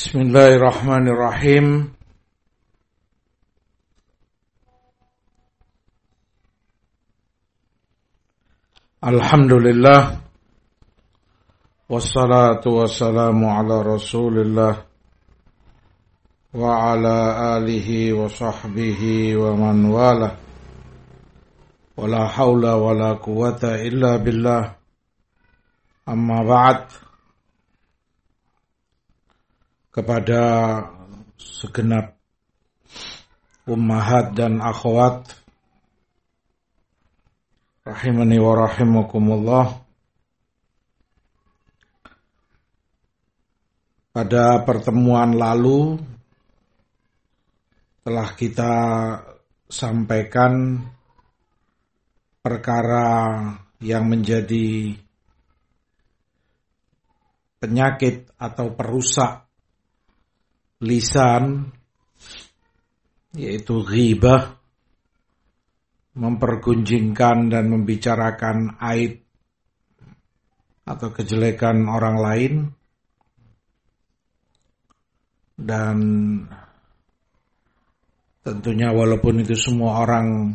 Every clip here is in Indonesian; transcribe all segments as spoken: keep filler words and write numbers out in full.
Bismillahirrahmanirrahim. Alhamdulillah. Wassalatu wassalamu ala Rasulillah wa ala alihi wa sahbihi wa man wala. Wala hawla wala quwata illa billah. Amma ba'd. Kepada segenap ummahat dan akhwat rahimani wa rahimakumullah. Pada pertemuan lalu telah kita sampaikan perkara yang menjadi penyakit atau perusak lisan, yaitu ghibah, mempergunjingkan dan membicarakan aib atau kejelekan orang lain. Dan tentunya walaupun itu semua orang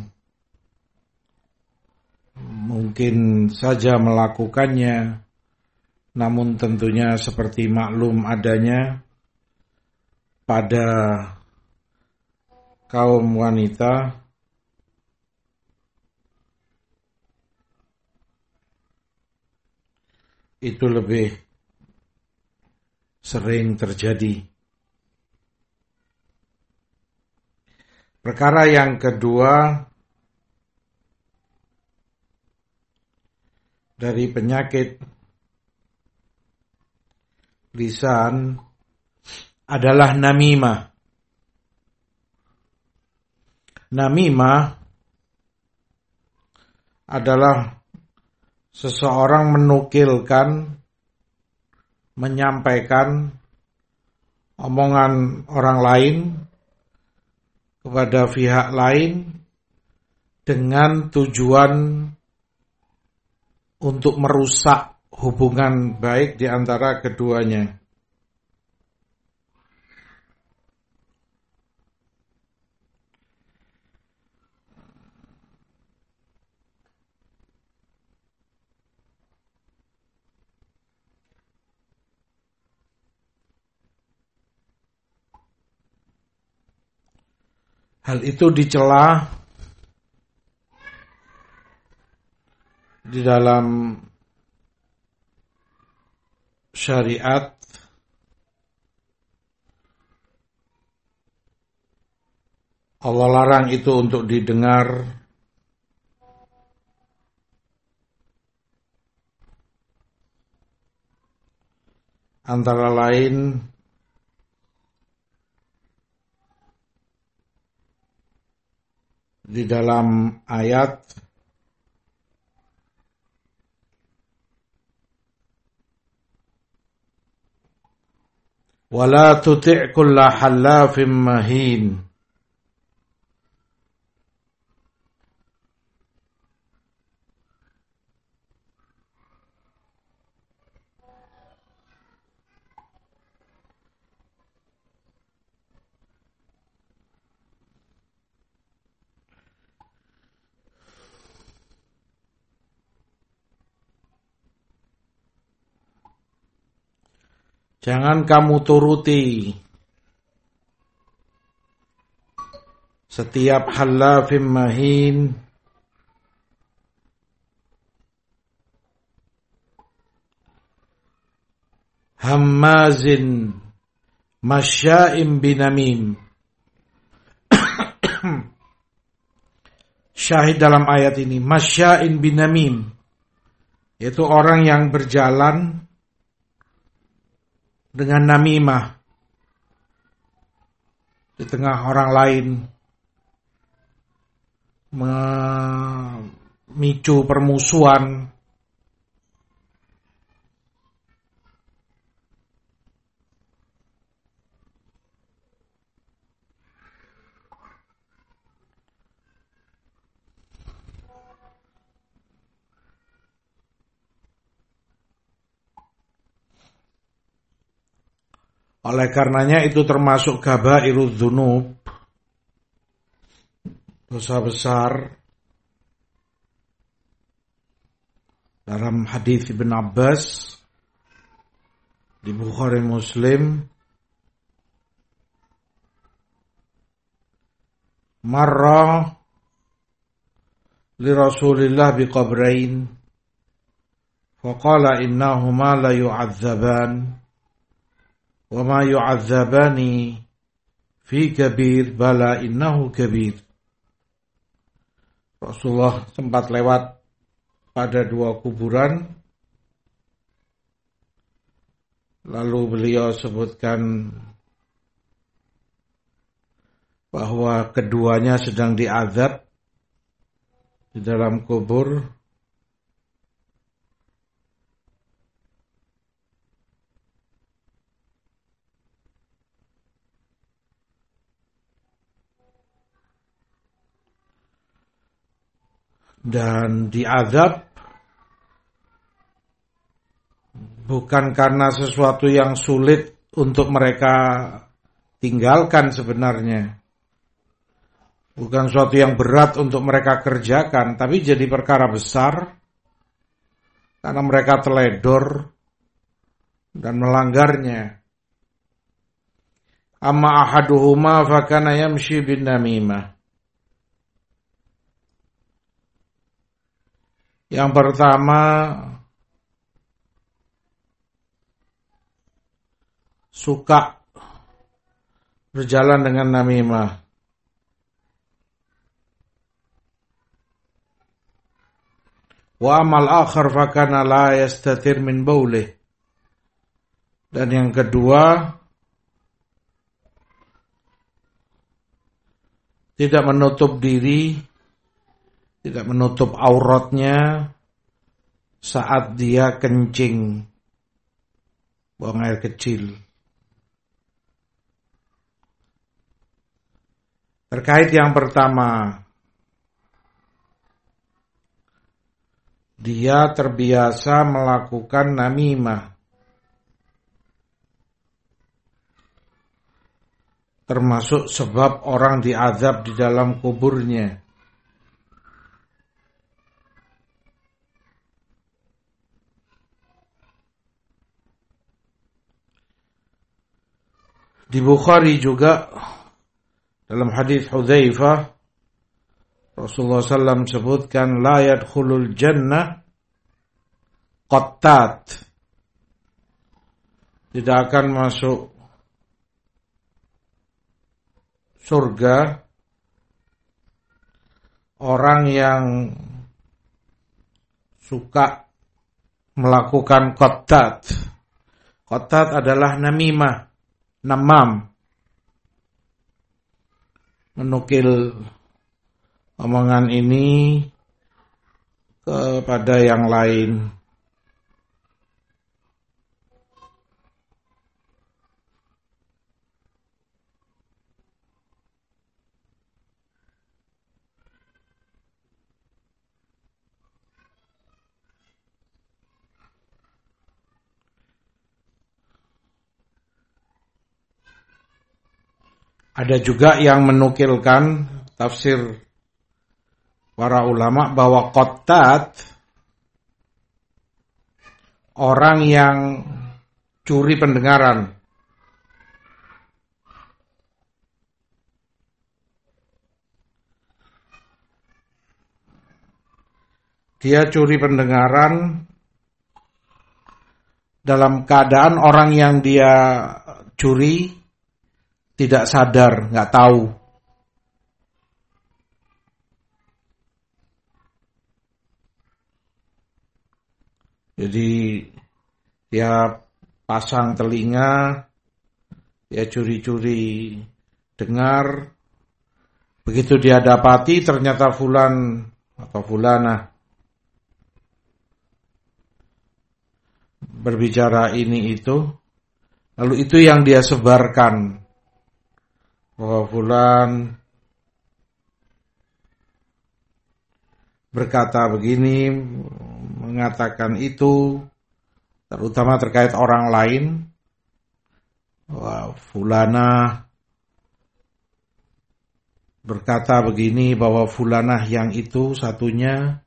mungkin saja melakukannya, namun tentunya seperti maklum adanya pada kaum wanita itu lebih sering terjadi. Perkara yang kedua dari penyakit lisan adalah namimah. Namimah adalah seseorang menukilkan, menyampaikan omongan orang lain kepada pihak lain dengan tujuan untuk merusak hubungan baik di antara keduanya. Hal itu dicela di dalam syariat Allah larang itu untuk didengar antara lain di dalam ayat wala tuti' kulla hallafim mahin. Jangan kamu turuti setiap hallafim mahin, hammazin masya'im binamim. Syahid dalam ayat ini masya'in binamim, yaitu orang yang berjalan dengan namimah di tengah orang lain, memicu permusuhan. Oleh karenanya itu termasuk kabairudz dzunub, dosa besar. Dalam hadis Ibn Abbas di Bukhari Muslim, marra li Rasulillah biqabrain faqala innahuma la yu'adzaban wa ma yu'adzabani fi kabir bala innahu kabir. Rasulullah sempat lewat pada dua kuburan, lalu beliau sebutkan bahwa keduanya sedang diazab di dalam kubur. Dan diazab bukan karena sesuatu yang sulit untuk mereka tinggalkan sebenarnya. Bukan sesuatu yang berat untuk mereka kerjakan, tapi jadi perkara besar karena mereka teledor dan melanggarnya. Amma ahaduhuma fakana yamshi bin namimah. Yang pertama, suka berjalan dengan namimah. Wa amal akhar fakana la yastatir min baulih. Dan yang kedua, tidak menutup diri, tidak menutup auratnya saat dia kencing, buang air kecil. Terkait yang pertama, dia terbiasa melakukan namimah, termasuk sebab orang diazab di dalam kuburnya. Di Bukhari juga dalam hadis Hudzaifah, Rasulullah sallallahu alaihi wasallam sebutkan la yadkhulul jannah qattat, tidak akan masuk surga orang yang suka melakukan qattat. Qattat adalah namimah, namam, menukil omongan ini kepada yang lain. Ada juga yang menukilkan tafsir para ulama bahwa qattat orang yang curi pendengaran. Dia curi pendengaran dalam keadaan orang yang dia curi tidak sadar, nggak tahu. Jadi dia pasang telinga, dia curi-curi dengar. Begitu dia dapati ternyata fulan atau fulana berbicara ini itu, lalu itu yang dia sebarkan. Bahwa fulan berkata begini, mengatakan itu, terutama terkait orang lain, wah, fulana berkata begini, bahwa fulanah yang itu satunya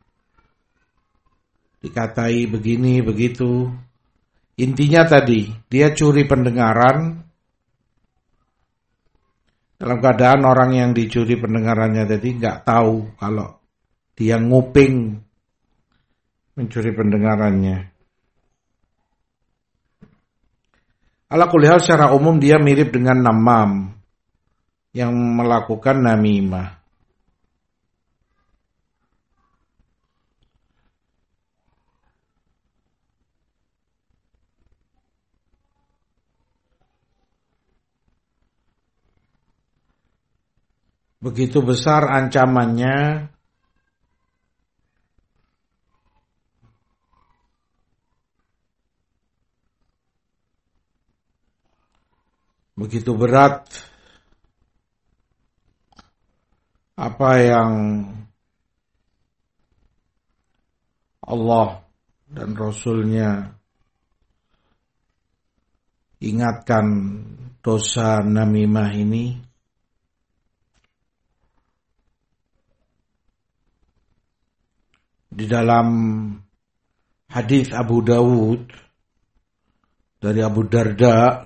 dikatai begini begitu. Intinya tadi dia curi pendengaran dalam keadaan orang yang dicuri pendengarannya tadi nggak tahu kalau dia nguping mencuri pendengarannya. Ala kulli hal secara umum dia mirip dengan namam yang melakukan namimah. Begitu besar ancamannya, begitu berat apa yang Allah dan Rasul-Nya ingatkan dosa namimah ini. Di dalam hadis Abu Dawud dari Abu Darda,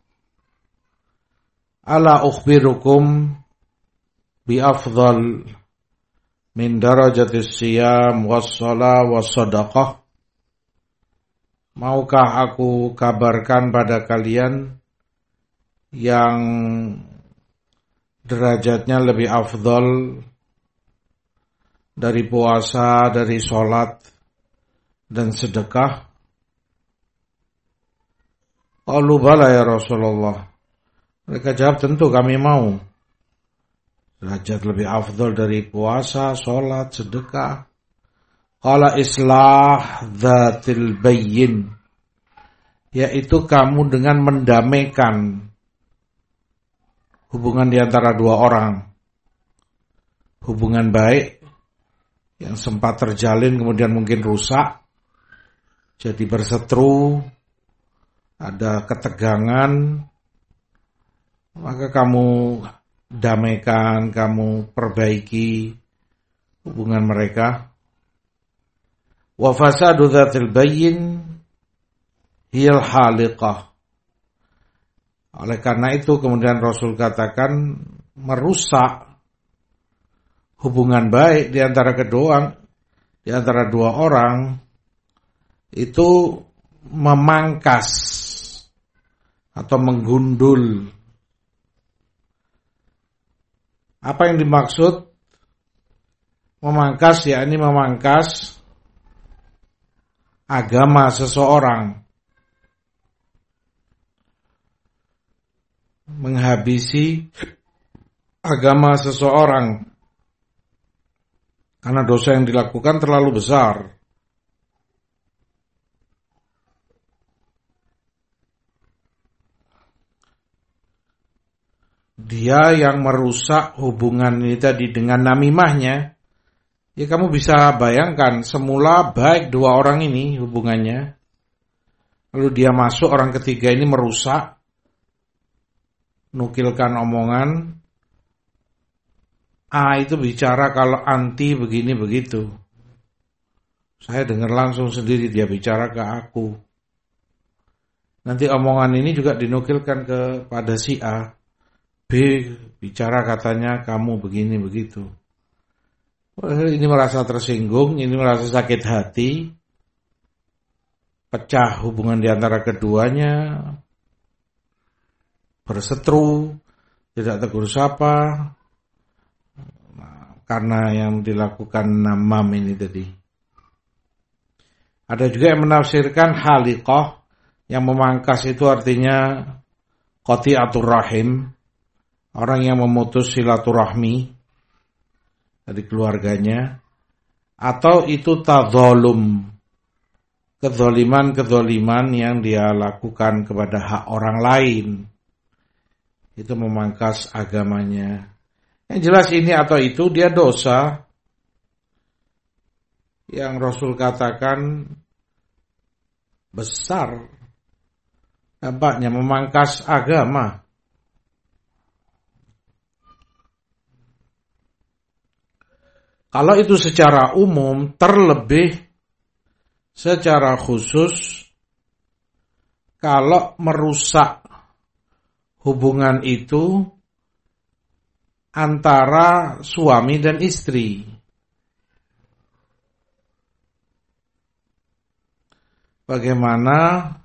ala ukhbirukum bi afdal min darajatis siyam was shalah was sadaqah. Maukah aku kabarkan pada kalian yang derajatnya lebih afdal dari puasa, dari sholat, dan sedekah? Qalu bala ya Rasulullah. Mereka jawab, tentu kami mau. Derajat lebih afdal dari puasa, sholat, sedekah. Qala islah dzatil bayyin, yaitu kamu dengan mendamaikan hubungan di antara dua orang. Hubungan baik yang sempat terjalin kemudian mungkin rusak, jadi berseteru, ada ketegangan, maka kamu damaikan, kamu perbaiki hubungan mereka. Wa fasadu dzatil bayyin hiyal haliqah. Oleh karena itu kemudian Rasul katakan, merusak hubungan baik di antara kedua, di antara dua orang itu memangkas atau menggundul. Apa yang dimaksud memangkas? Yakni memangkas agama seseorang, menghabisi agama seseorang. Karena dosa yang dilakukan terlalu besar. Dia yang merusak hubungan ini tadi dengan namimahnya, ya kamu bisa bayangkan, semula baik dua orang ini hubungannya, lalu dia masuk, orang ketiga ini merusak, nukilkan omongan, A itu bicara kalau anti begini begitu. Saya dengar langsung sendiri dia bicara ke aku. Nanti omongan ini juga dinukilkan kepada si A. B bicara katanya kamu begini begitu. Ini merasa tersinggung, ini merasa sakit hati. Pecah hubungan di antara keduanya. Berseteru, tidak tegur sapa. Karena yang dilakukan namam ini tadi. Ada juga yang menafsirkan haliqah, yang memangkas itu artinya qati'atur rahim, orang yang memutus silaturahmi dari keluarganya, atau itu tadzalum, kezaliman-kezaliman yang dia lakukan kepada hak orang lain, itu memangkas agamanya. Yang jelas ini atau itu dia dosa yang Rasul katakan besar Dampaknya memangkas agama. Kalau itu secara umum, terlebih secara khusus kalau merusak hubungan itu antara suami dan istri. Bagaimana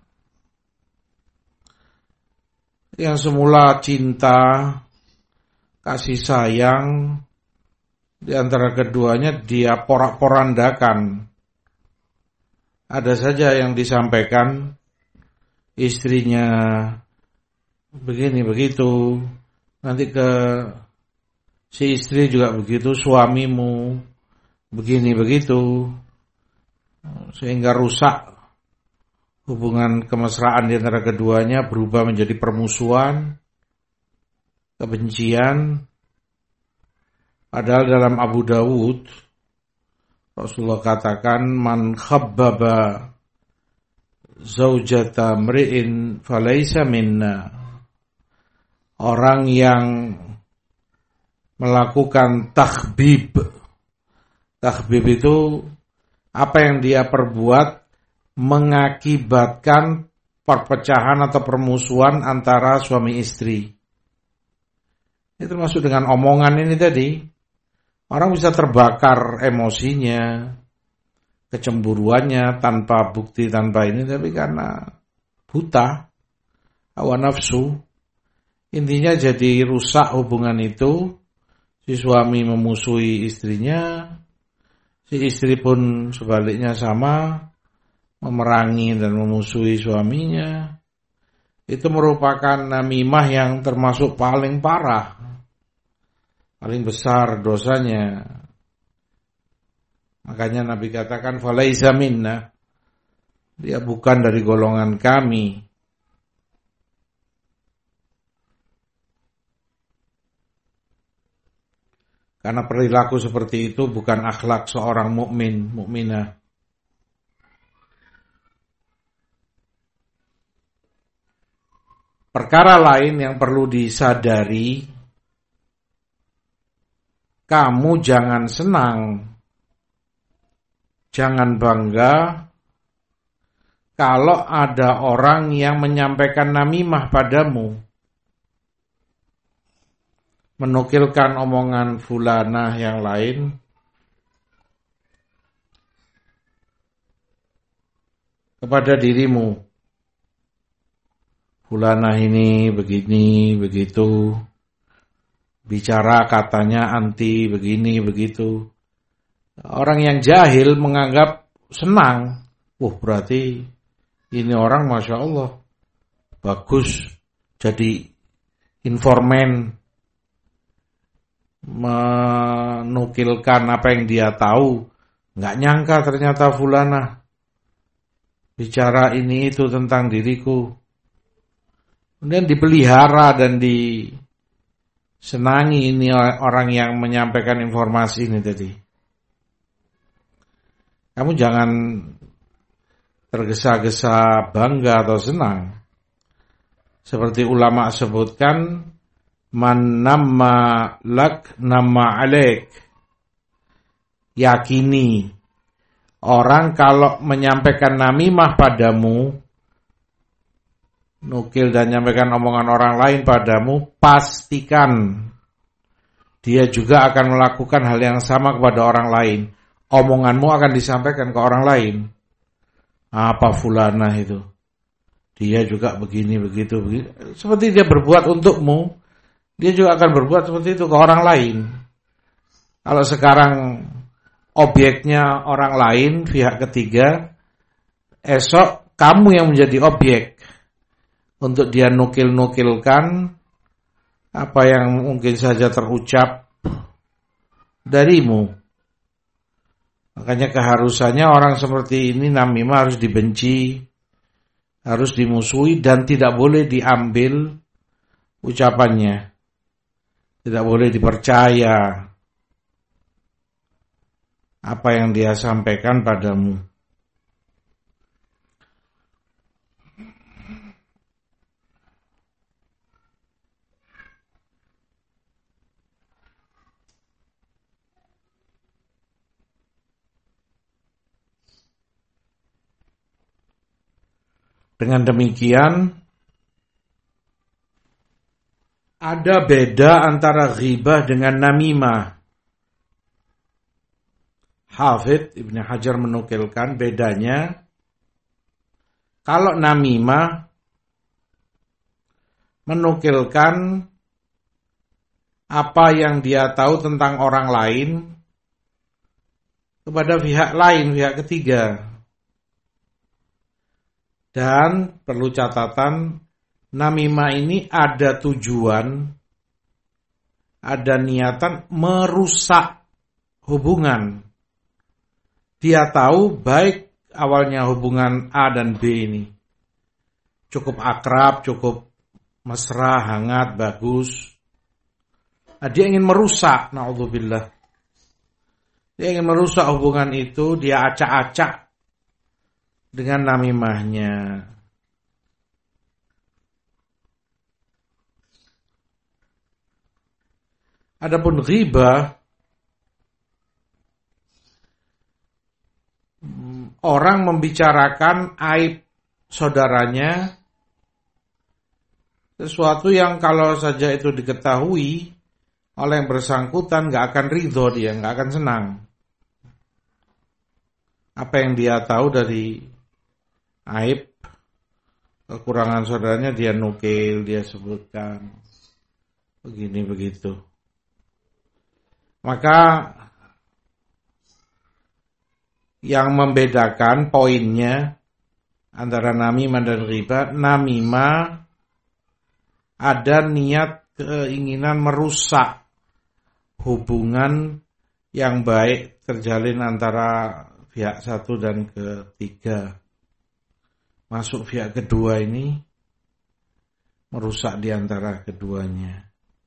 yang semula cinta, kasih sayang di antara keduanya dia porak-porandakan. Ada saja yang disampaikan istrinya begini begitu, nanti ke si istri juga begitu, suamimu begini begitu, sehingga rusak hubungan kemesraan di antara keduanya, berubah menjadi permusuhan, kebencian. Padahal dalam Abu Dawud Rasulullah katakan, man khabbaba zaujata mri'in falaysa minna. Orang yang melakukan takhbib. Takhbib itu apa yang dia perbuat mengakibatkan perpecahan atau permusuhan antara suami istri. Ini termasuk dengan omongan ini tadi. Orang bisa terbakar emosinya, kecemburuannya tanpa bukti, tanpa ini, tapi karena buta, hawa nafsu. Intinya jadi rusak hubungan itu. Si suami memusuhi istrinya, si istri pun sebaliknya sama, memerangi dan memusuhi suaminya. Itu merupakan namimah yang termasuk paling parah, paling besar dosanya. Makanya Nabi katakan falaisa minna, dia bukan dari golongan kami. Karena perilaku seperti itu bukan akhlak seorang mukmin, mukminah. Perkara lain yang perlu disadari, kamu jangan senang, jangan bangga kalau ada orang yang menyampaikan namimah padamu, menukilkan omongan fulanah yang lain, kepada dirimu. Fulanah ini begini, begitu, bicara katanya anti begini, begitu. Orang yang jahil menganggap senang. Wah, berarti ini orang Masya Allah bagus, jadi informan, menukilkan apa yang dia tahu. Nggak nyangka ternyata fulanah bicara ini itu tentang diriku. Kemudian dipelihara dan disenangi ini orang yang menyampaikan informasi ini tadi. Kamu jangan tergesa-gesa bangga atau senang. Seperti ulama sebutkan, man namma lak namma alaik. Yakini, orang kalau menyampaikan namimah padamu, nukil dan menyampaikan omongan orang lain padamu, pastikan dia juga akan melakukan hal yang sama kepada orang lain. Omonganmu akan disampaikan ke orang lain. Apa fulanah itu? Dia juga begini, begitu, begitu. Seperti dia berbuat untukmu, dia juga akan berbuat seperti itu ke orang lain. Kalau sekarang objeknya orang lain, pihak ketiga, esok kamu yang menjadi objek untuk dia nukil-nukilkan apa yang mungkin saja terucap darimu. Makanya keharusannya orang seperti ini namimah harus dibenci, harus dimusuhi, dan tidak boleh diambil ucapannya. Tidak boleh dipercaya apa yang dia sampaikan padamu. Dengan demikian, ada beda antara ghibah dengan namimah. Hafidz Ibnu Hajar menukilkan bedanya. Kalau namimah menukilkan apa yang dia tahu tentang orang lain kepada pihak lain, pihak ketiga. Dan perlu catatan, namimah ini ada tujuan, ada niatan merusak hubungan. Dia tahu baik awalnya hubungan A dan B ini cukup akrab, cukup mesra, hangat, bagus. Nah, dia ingin merusak, na'udzubillah. Dia ingin merusak hubungan itu, dia acak-acak dengan namimahnya. Adapun ghibah, orang membicarakan aib saudaranya, sesuatu yang kalau saja itu diketahui oleh yang bersangkutan gak akan ridho dia, gak akan senang. Apa yang dia tahu dari aib, kekurangan saudaranya dia nukil, dia sebutkan. Begini begitu. Maka yang membedakan poinnya antara namimah dan ghibah, namimah ada niat keinginan merusak hubungan yang baik terjalin antara pihak satu dan ketiga. Masuk pihak kedua ini merusak di antara keduanya.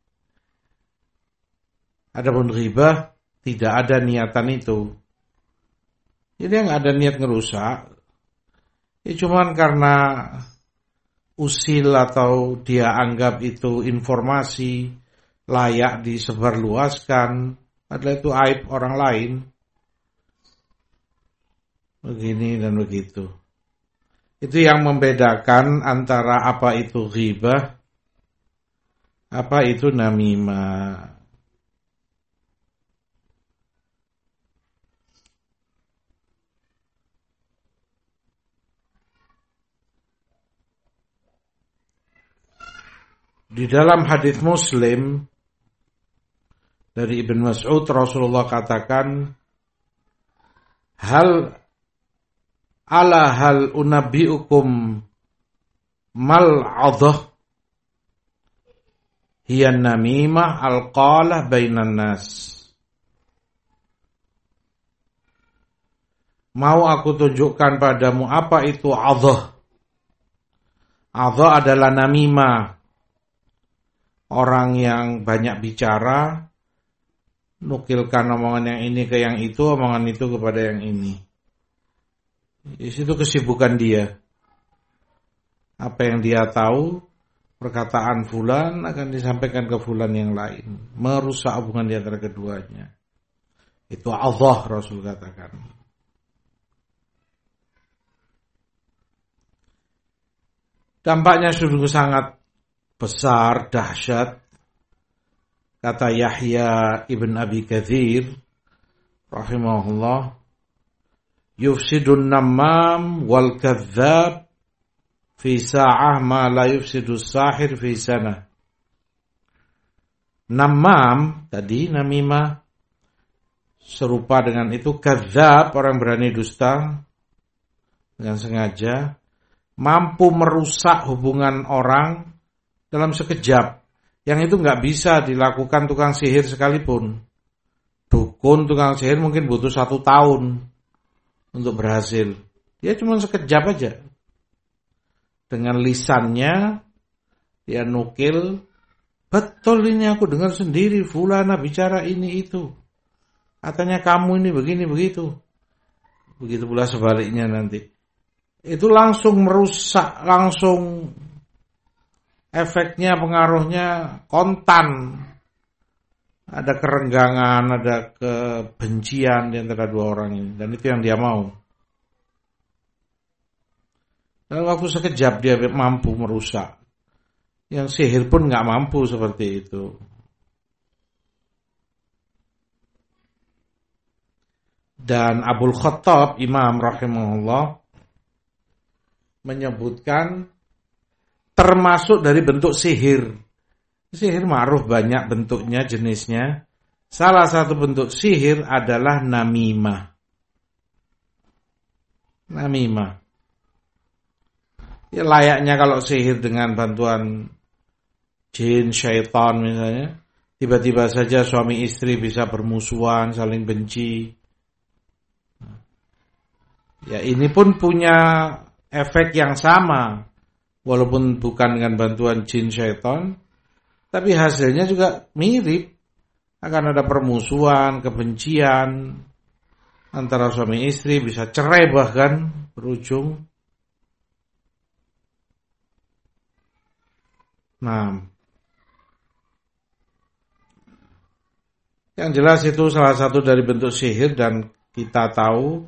Adapun ghibah tidak ada niatan itu. Jadi yang ada niat ngerusak, ya cuman karena usil atau dia anggap itu informasi layak disebarluaskan, adalah itu aib orang lain. Begini dan begitu. Itu yang membedakan antara apa itu ghibah, apa itu namimah. Di dalam hadis Muslim dari Ibn Mas'ud, Rasulullah katakan, hal ala hal unabbiukum mal adhah hiya namimah alqalah bainan nas. Mau aku tunjukkan padamu apa itu adhah? Adhah adalah namimah. Orang yang banyak bicara, nukilkan omongan yang ini ke yang itu, omongan itu kepada yang ini. Di situ kesibukan dia. Apa yang dia tahu, perkataan fulan akan disampaikan ke fulan yang lain. Merusak hubungan di antara keduanya. Itu Allah Rasul katakan. Dampaknya sungguh sangat besar, dahsyat. Kata Yahya ibn Abi Katsir rahimahullah, yufsidun namam wal kadzdzab fi sa'ah ma la yufsidus sahir fi sanah. Namam tadi namimah serupa dengan itu, kadzdzab orang berani dusta dengan sengaja, mampu merusak hubungan orang dalam sekejap, yang itu nggak bisa dilakukan tukang sihir sekalipun. Dukun tukang sihir mungkin butuh satu tahun untuk berhasil. Dia cuma sekejap aja. Dengan lisannya dia nukil, betul ini aku dengar sendiri, fulana bicara ini itu. Katanya kamu ini begini begitu. Begitu pula sebaliknya nanti. Itu langsung merusak, langsung efeknya, pengaruhnya kontan. Ada kerenggangan, ada kebencian di antara dua orang ini. Dan itu yang dia mau. Dalam waktu sekejap dia mampu merusak. Yang sihir pun nggak mampu seperti itu. Dan Abul Khattab Imam rahimahullah menyebutkan termasuk dari bentuk sihir. Sihir ma'ruf banyak bentuknya, jenisnya. Salah satu bentuk sihir adalah namimah. Namimah. Ya, layaknya kalau sihir dengan bantuan jin, syaitan misalnya, tiba-tiba saja suami istri bisa bermusuhan, saling benci. Ya, ini pun punya efek yang sama, walaupun bukan dengan bantuan jin, syaitan, tapi hasilnya juga mirip. Akan ada permusuhan, kebencian antara suami istri, bisa cerai bahkan berujung. Nah, yang jelas itu salah satu dari bentuk sihir dan kita tahu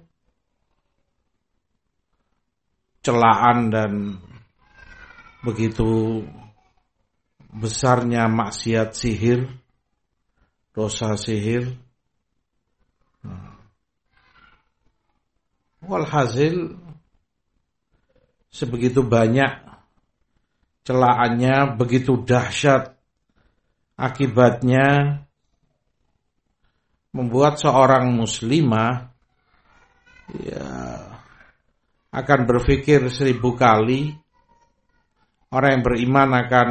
celaan dan begitu besarnya maksiat sihir, dosa sihir. Walhasil sebegitu banyak celaannya, begitu dahsyat akibatnya, membuat seorang muslimah ya akan berpikir seribu kali. Orang yang beriman akan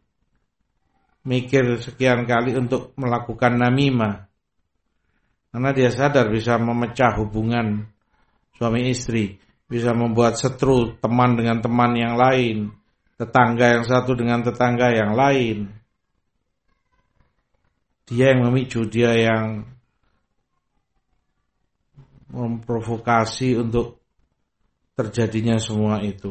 mikir sekian kali untuk melakukan namimah, karena dia sadar bisa memecah hubungan suami istri, bisa membuat setru teman dengan teman yang lain, tetangga yang satu dengan tetangga yang lain. Dia yang memicu, dia yang memprovokasi untuk terjadinya semua itu.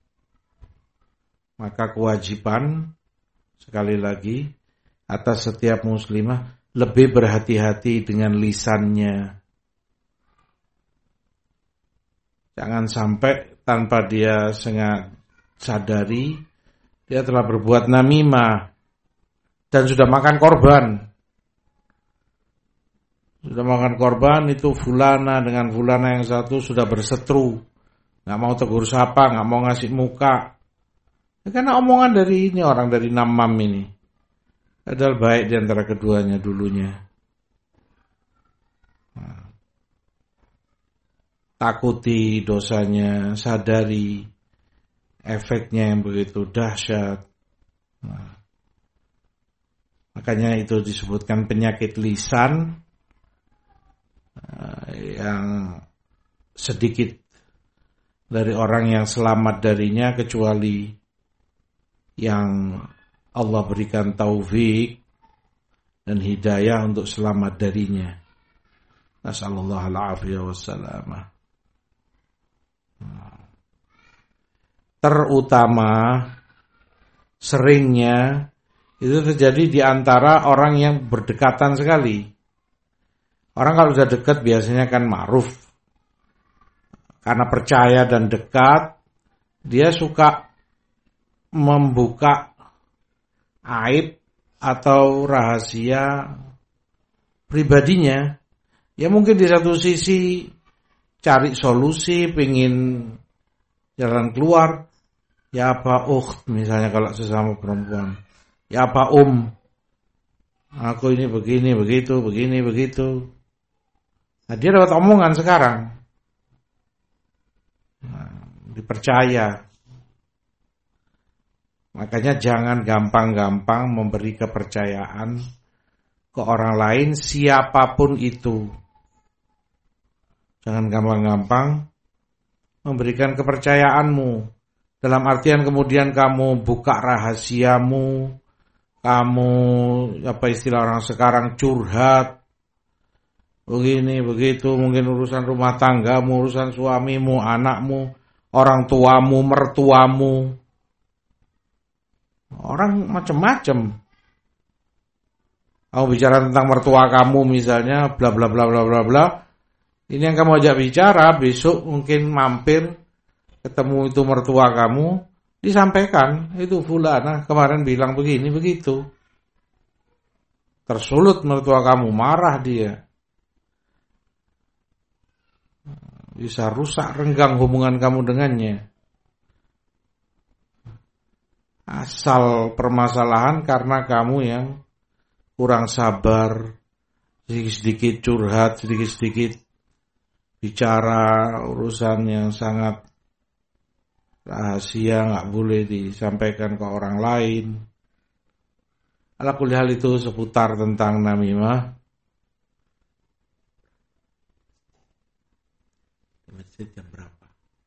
Maka kewajiban, sekali lagi, atas setiap muslimah lebih berhati-hati dengan lisannya. Jangan sampai tanpa dia sengaja sadari dia telah berbuat namimah dan sudah makan korban. Sudah makan korban itu fulana dengan fulana yang satu sudah berseteru, nggak mau tegur sapa, nggak mau ngasih muka. Ya, karena omongan dari ini orang dari namam ini adalah baik di antara keduanya dulunya. Nah, takuti dosanya, sadari efeknya yang begitu dahsyat. Nah, makanya itu disebutkan penyakit lisan uh, yang sedikit dari orang yang selamat darinya kecuali yang Allah berikan taufik dan hidayah untuk selamat darinya. Nasallallahu al-afiyah wassalamah. Terutama seringnya itu terjadi di antara orang yang berdekatan sekali. Orang kalau sudah dekat biasanya kan ma'ruf. Karena percaya dan dekat, dia suka membuka aib atau rahasia pribadinya. Ya mungkin di satu sisi cari solusi, pengen jalan keluar. Ya apa ukht misalnya kalau sesama perempuan. Ya apa um. Aku ini begini, begitu, begini, begitu. Nah, dia dapat omongan sekarang. Nah, dipercaya. Makanya jangan gampang-gampang memberi kepercayaan ke orang lain siapapun itu. Jangan gampang-gampang memberikan kepercayaanmu. Dalam artian kemudian kamu buka rahasiamu, kamu apa istilah orang sekarang curhat, begini begitu, mungkin urusan rumah tanggamu, urusan suamimu, anakmu, orang tuamu, mertuamu, orang macam-macam. Kamu bicara tentang mertua kamu misalnya, bla bla bla bla bla bla. Ini yang kamu ajak bicara, besok mungkin mampir ketemu itu mertua kamu, disampaikan, itu fulana kemarin bilang begini, begitu. Tersulut mertua kamu, marah dia. Bisa rusak renggang hubungan kamu dengannya. Asal permasalahan karena kamu yang kurang sabar, sedikit-sedikit curhat, sedikit-sedikit bicara urusan yang sangat rahasia, nggak boleh disampaikan ke orang lain. Ala kulli hal itu seputar tentang namimah. Di masjid jam berapa?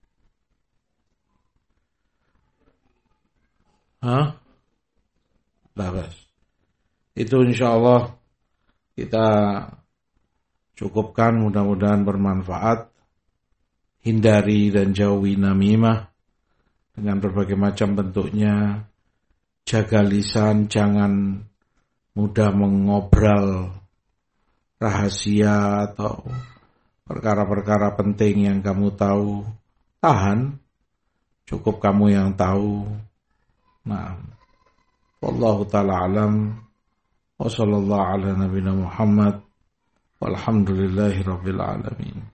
Hah? Babas. Itu insya Allah kita cukupkan, mudah-mudahan bermanfaat. Hindari dan jauhi namimah dengan berbagai macam bentuknya. Jaga lisan, jangan mudah mengobrol rahasia atau perkara-perkara penting yang kamu tahu. Tahan, cukup kamu yang tahu. Nah, wallahu ta'ala alam. Wa sallallahu ala nabiyina Muhammad. Walhamdulillahi rabbil alamin.